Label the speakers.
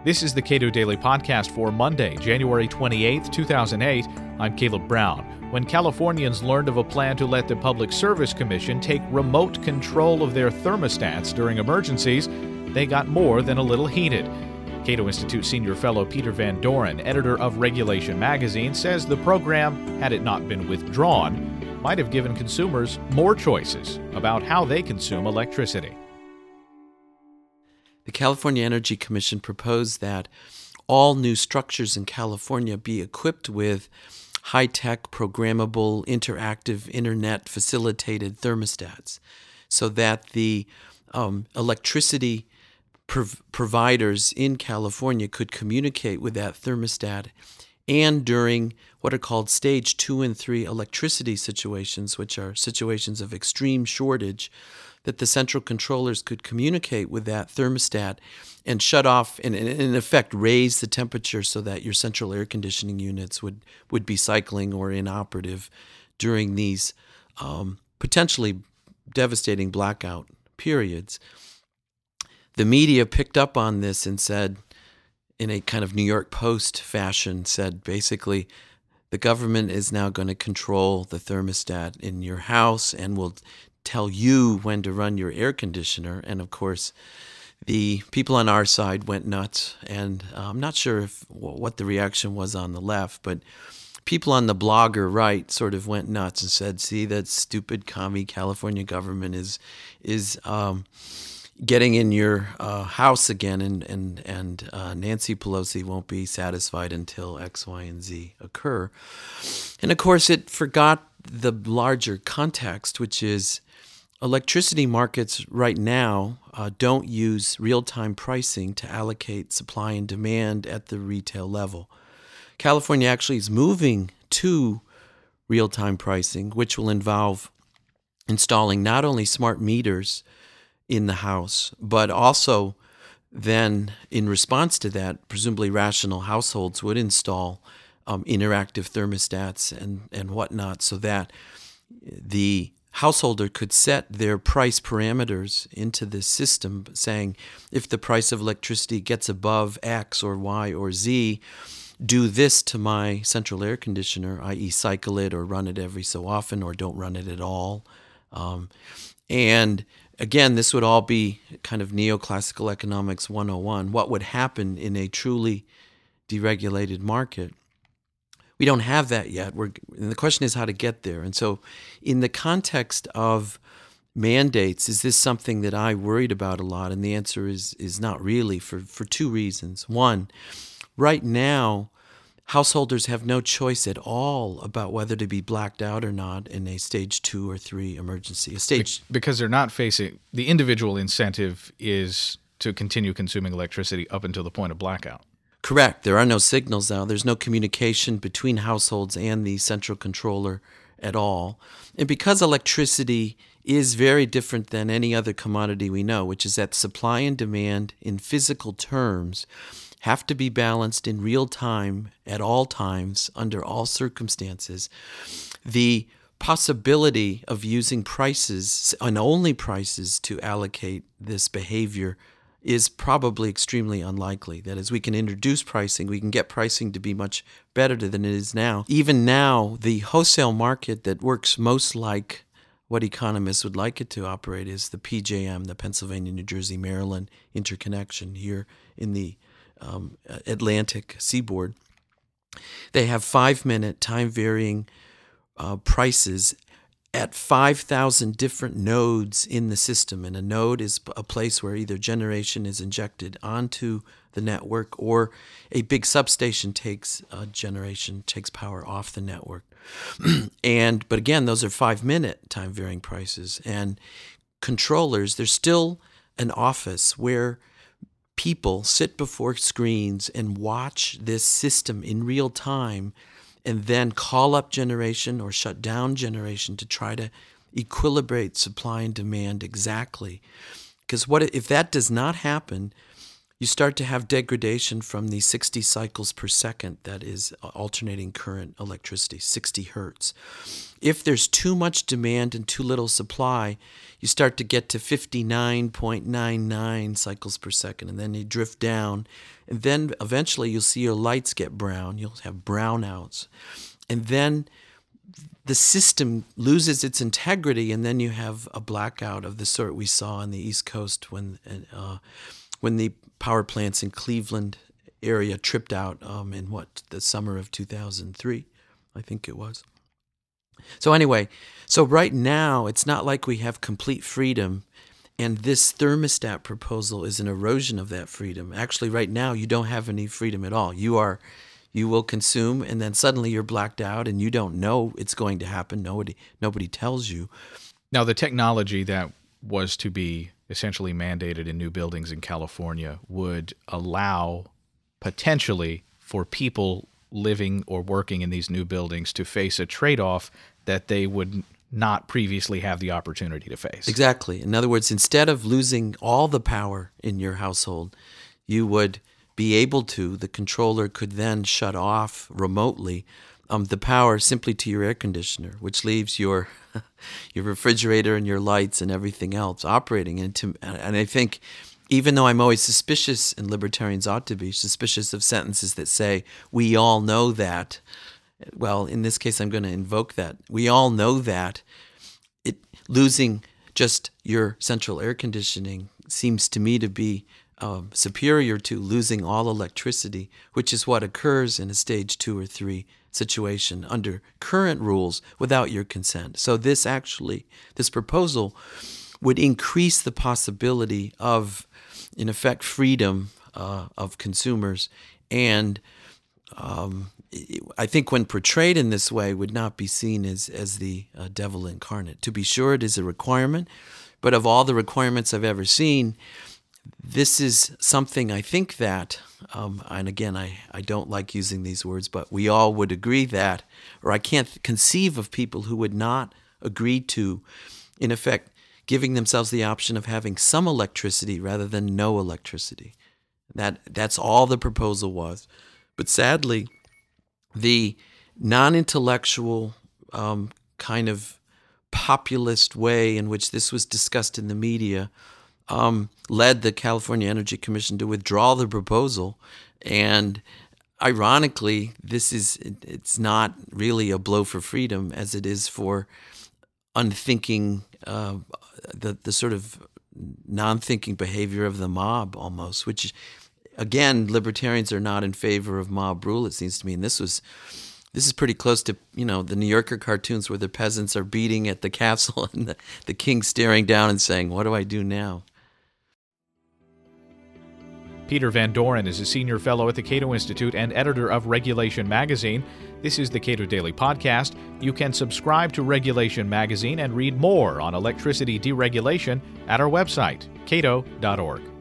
Speaker 1: This is the Cato Daily Podcast for Monday, January 28, 2008. I'm Caleb Brown. When Californians learned of a plan to let the Public Service Commission take remote control of their thermostats during emergencies, they got more than a little heated. Cato Institute Senior Fellow Peter Van Doren, editor of Regulation Magazine, says the program, had it not been withdrawn, might have given consumers more choices about how they consume electricity.
Speaker 2: The California Energy Commission proposed that all new structures in California be equipped with high-tech, programmable, interactive, internet-facilitated thermostats so that the electricity providers in California could communicate with that thermostat, and during what are called stage 2 and 3 electricity situations, which are situations of extreme shortage, that the central controllers could communicate with that thermostat and shut off and in effect raise the temperature so that your central air conditioning units would be cycling or inoperative during these potentially devastating blackout periods. The media picked up on this and said, in a kind of New York Post fashion, said basically, the government is now going to control the thermostat in your house and will tell you when to run your air conditioner. And of course, the people on our side went nuts. And I'm not sure what the reaction was on the left, but people on the blogger right sort of went nuts and said, see, that stupid commie California government is getting in your house again, and Nancy Pelosi won't be satisfied until X, Y, and Z occur. And of course, it forgot the larger context, which is electricity markets right now don't use real-time pricing to allocate supply and demand at the retail level. California actually is moving to real-time pricing, which will involve installing not only smart meters in the house, but also then in response to that, presumably rational households would install interactive thermostats and whatnot so that the householder could set their price parameters into this system, saying if the price of electricity gets above X or Y or Z, do this to my central air conditioner, i.e. cycle it or run it every so often or don't run it at all. And again, this would all be kind of neoclassical economics 101. What would happen in a truly deregulated market? We don't have that yet. And the question is how to get there. And so in the context of mandates, is this something that I worried about a lot? And the answer is not really, for two reasons. One, right now, householders have no choice at all about whether to be blacked out or not in a stage 2 or 3 emergency.
Speaker 1: Because they're not facing – the individual incentive is to continue consuming electricity up until the point of blackout.
Speaker 2: Correct. There are no signals now. There's no communication between households and the central controller at all. And because electricity is very different than any other commodity we know, which is that supply and demand in physical terms have to be balanced in real time at all times under all circumstances, the possibility of using prices and only prices to allocate this behavior is probably extremely unlikely. That is, we can introduce pricing, we can get pricing to be much better than it is now. Even now, the wholesale market that works most like what economists would like it to operate is the PJM, the Pennsylvania, New Jersey, Maryland interconnection here in the Atlantic seaboard. They have 5-minute time-varying prices at 5,000 different nodes in the system. And a node is a place where either generation is injected onto the network or a big substation takes power off the network. But again, those are 5-minute time-varying prices. And controllers, there's still an office where people sit before screens and watch this system in real time and then call up generation or shut down generation to try to equilibrate supply and demand exactly. Because what if that does not happen, you start to have degradation from the 60 cycles per second that is alternating current electricity, 60 hertz. If there's too much demand and too little supply, you start to get to 59.99 cycles per second, and then you drift down. And then eventually you'll see your lights get brown. You'll have brownouts. And then the system loses its integrity, and then you have a blackout of the sort we saw on the East Coast when the power plants in Cleveland area tripped out in the summer of 2003, I think it was. So anyway, so right now it's not like we have complete freedom, and this thermostat proposal is an erosion of that freedom. Actually, right now you don't have any freedom at all. You will consume, and then suddenly you're blacked out, and you don't know it's going to happen. Nobody tells you.
Speaker 1: Now, the technology that was to be essentially mandated in new buildings in California would allow potentially for people living or working in these new buildings to face a trade-off that they would not previously have the opportunity to face.
Speaker 2: Exactly. In other words, instead of losing all the power in your household, you would be able to, the controller could then shut off remotely the power simply to your air conditioner, which leaves your refrigerator and your lights and everything else operating. And I think, even though I'm always suspicious, and libertarians ought to be suspicious of sentences that say, we all know that, well, in this case, I'm going to invoke that. We all know that losing just your central air conditioning seems to me to be superior to losing all electricity, which is what occurs in a stage 2 or 3 situation under current rules without your consent. So this proposal would increase the possibility of, in effect, freedom of consumers, and I think when portrayed in this way would not be seen as the devil incarnate. To be sure, it is a requirement, but of all the requirements I've ever seen, this is something I think that, and again, I don't like using these words, but we all would agree that, or I can't conceive of people who would not agree to, in effect, giving themselves the option of having some electricity rather than no electricity. That's all the proposal was. But sadly, the non-intellectual kind of populist way in which this was discussed in the media led the California Energy Commission to withdraw the proposal. And ironically, it's not really a blow for freedom as it is for unthinking, the sort of non-thinking behavior of the mob almost, which, again, libertarians are not in favor of mob rule, it seems to me. And this is pretty close to, the New Yorker cartoons where the peasants are beating at the castle and the king staring down and saying, "What do I do now?"
Speaker 1: Peter Van Doren is a senior fellow at the Cato Institute and editor of Regulation Magazine. This is the Cato Daily Podcast. You can subscribe to Regulation Magazine and read more on electricity deregulation at our website, cato.org.